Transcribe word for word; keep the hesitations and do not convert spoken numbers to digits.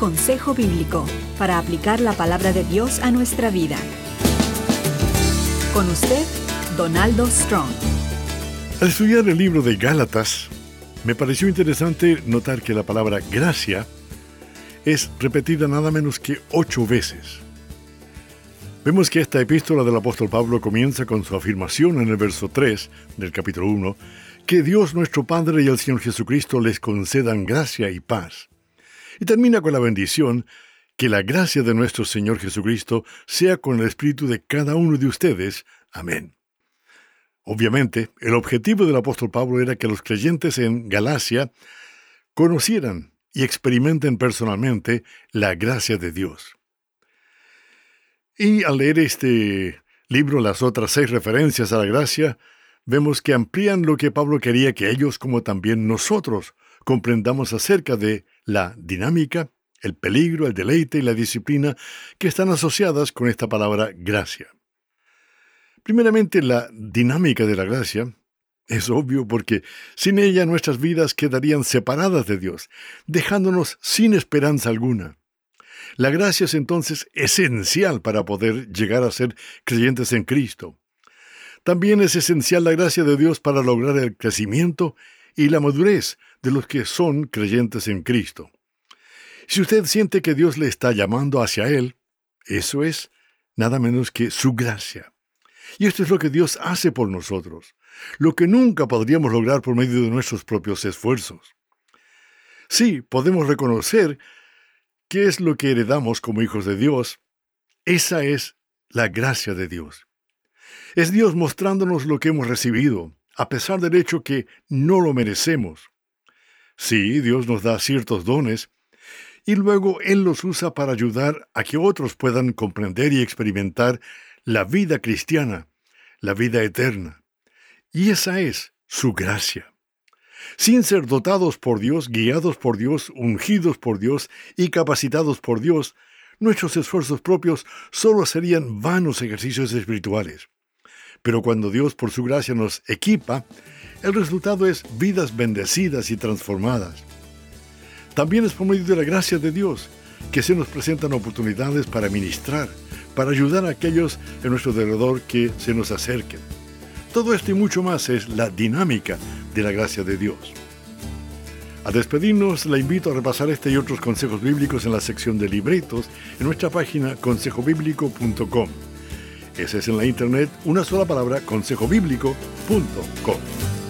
consejo bíblico para aplicar la palabra de Dios a nuestra vida. Con usted, Donaldo Strong. Al estudiar el libro de Gálatas, me pareció interesante notar que la palabra gracia es repetida nada menos que ocho veces. Vemos que esta epístola del apóstol Pablo comienza con su afirmación en el verso tres del capítulo uno, que Dios nuestro Padre y el Señor Jesucristo les concedan gracia y paz. Y termina con la bendición, que la gracia de nuestro Señor Jesucristo sea con el espíritu de cada uno de ustedes. Amén. Obviamente, el objetivo del apóstol Pablo era que los creyentes en Galacia conocieran y experimenten personalmente la gracia de Dios. Y al leer este libro, las otras seis referencias a la gracia, vemos que amplían lo que Pablo quería que ellos, como también nosotros, comprendamos acerca de la dinámica, el peligro, el deleite y la disciplina que están asociadas con esta palabra gracia. Primeramente, la dinámica de la gracia es obvio porque sin ella nuestras vidas quedarían separadas de Dios, dejándonos sin esperanza alguna. La gracia es entonces esencial para poder llegar a ser creyentes en Cristo. También es esencial la gracia de Dios para lograr el crecimiento y la madurez de los que son creyentes en Cristo. Si usted siente que Dios le está llamando hacia Él, eso es nada menos que su gracia. Y esto es lo que Dios hace por nosotros, lo que nunca podríamos lograr por medio de nuestros propios esfuerzos. Sí, podemos reconocer qué es lo que heredamos como hijos de Dios. Esa es la gracia de Dios. Es Dios mostrándonos lo que hemos recibido, a pesar del hecho que no lo merecemos. Sí, Dios nos da ciertos dones, y luego Él los usa para ayudar a que otros puedan comprender y experimentar la vida cristiana, la vida eterna. Y esa es su gracia. Sin ser dotados por Dios, guiados por Dios, ungidos por Dios y capacitados por Dios, nuestros esfuerzos propios solo serían vanos ejercicios espirituales. Pero cuando Dios por su gracia nos equipa, el resultado es vidas bendecidas y transformadas. También es por medio de la gracia de Dios que se nos presentan oportunidades para ministrar, para ayudar a aquellos en nuestro alrededor que se nos acerquen. Todo esto y mucho más es la dinámica de la gracia de Dios. Al despedirnos, la invito a repasar este y otros consejos bíblicos en la sección de libretos en nuestra página consejo bíblico punto com. Esa es en la internet una sola palabra, consejo bíblico punto com.